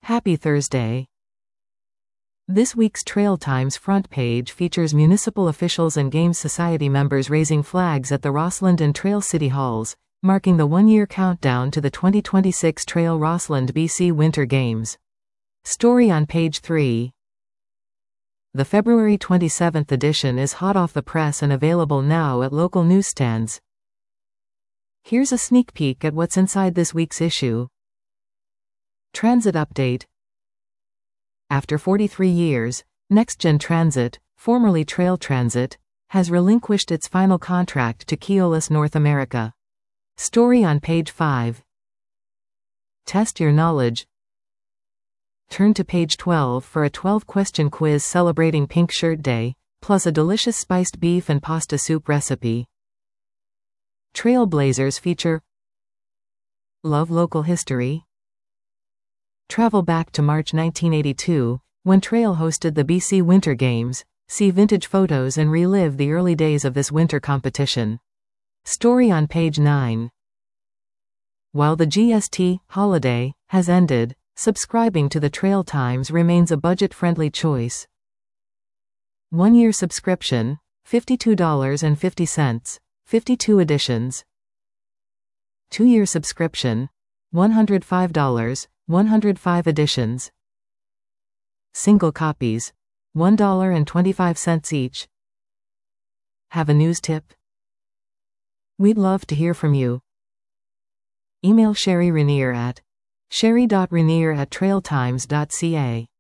Happy Thursday. This week's Trail Times front page features municipal officials and Games Society members raising flags at the Rossland and Trail City Halls, marking the one-year countdown to the 2026 Trail Rossland BC Winter Games. Story on page 3. The February 27th edition is hot off the press and available now at local newsstands. Here's a sneak peek at what's inside this week's issue. Transit update. After 43 years, NextGen Transit, formerly Trail Transit, has relinquished its final contract to Keolis North America. Story on page 5. Test your knowledge. Turn to page 12 for a 12-question quiz celebrating Pink Shirt Day, plus a delicious spiced beef and pasta soup recipe. Trailblazers feature. Love local history. Travel back to March 1982, when Trail hosted the BC Winter Games, see vintage photos and relive the early days of this winter competition. Story on page 9. While the GST holiday has ended, subscribing to the Trail Times remains a budget-friendly choice. One-year subscription, $52.50, 52 editions. Two-year subscription, $105, 105 editions. Single copies, $1.25 each. Have a news tip? We'd love to hear from you. Email Sherry Renier at sherry.renier@trailtimes.ca.